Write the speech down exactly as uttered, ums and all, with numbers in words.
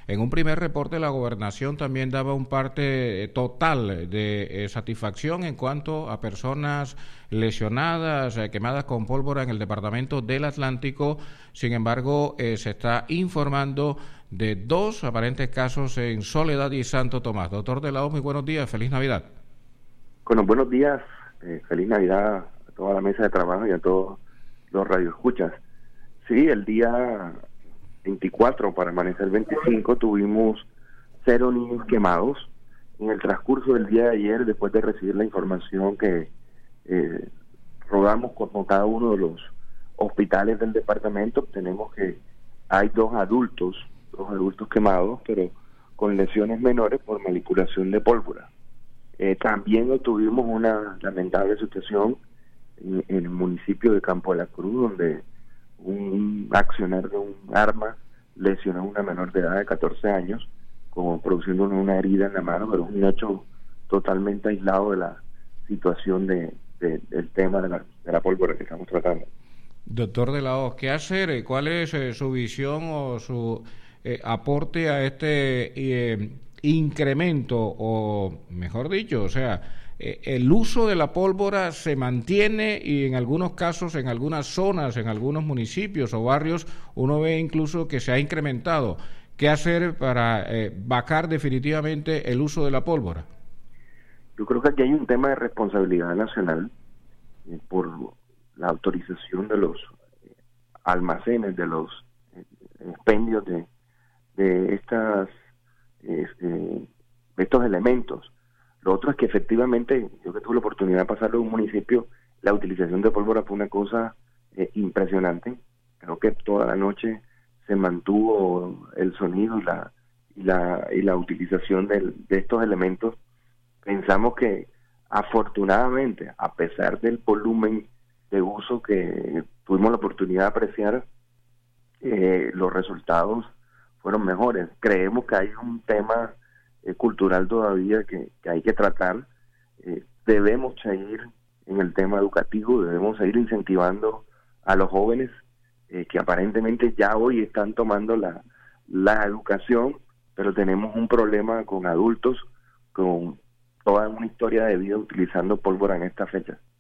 En un primer reporte la gobernación también daba un parte total de eh, satisfacción en cuanto a personas lesionadas, eh, quemadas con pólvora en el departamento del Atlántico. Sin embargo, eh, se está informando de dos aparentes casos en Soledad y Santo Tomás. Doctor de la O, muy buenos días, feliz Navidad. Bueno, buenos días, eh, feliz Navidad a toda la mesa de trabajo y a todos los radioescuchas. Sí, el día veinticuatro para amanecer veinticinco tuvimos cero niños quemados. En el transcurso del día de ayer, después de recibir la información que eh, rodamos con, con cada uno de los hospitales del departamento, tenemos que hay dos adultos, dos adultos quemados, pero con lesiones menores por manipulación de pólvora. Eh, también tuvimos una lamentable situación en, en el municipio de Campo de la Cruz, donde un accionar de un arma lesionó a una menor de edad de catorce años, como produciendo una herida en la mano, pero es un hecho totalmente aislado de la situación de, de, del tema de la, de la pólvora que estamos tratando. Doctor de la O, ¿qué hacer? ¿Cuál es eh, su visión o su eh, aporte a este eh, incremento, o mejor dicho, o sea, eh, el uso de la pólvora se mantiene y en algunos casos, en algunas zonas, en algunos municipios o barrios, uno ve incluso que se ha incrementado? ¿Qué hacer para eh, bajar definitivamente el uso de la pólvora? Yo creo que aquí hay un tema de responsabilidad nacional eh, por la autorización de los eh, almacenes, de los eh, expendios de, de estas Este, estos elementos. Lo otro es que efectivamente, yo que tuve la oportunidad de pasarlo en un municipio, la utilización de pólvora fue una cosa eh, impresionante. Creo que toda la noche se mantuvo el sonido y la y la, y la utilización del, de estos elementos. Pensamos que afortunadamente, a pesar del volumen de uso que tuvimos la oportunidad de apreciar, eh, los resultados fueron mejores. Creemos que hay un tema eh, cultural todavía que, que hay que tratar. Eh, debemos seguir en el tema educativo, debemos seguir incentivando a los jóvenes eh, que aparentemente ya hoy están tomando la, la educación, pero tenemos un problema con adultos, con toda una historia de vida utilizando pólvora en esta fecha.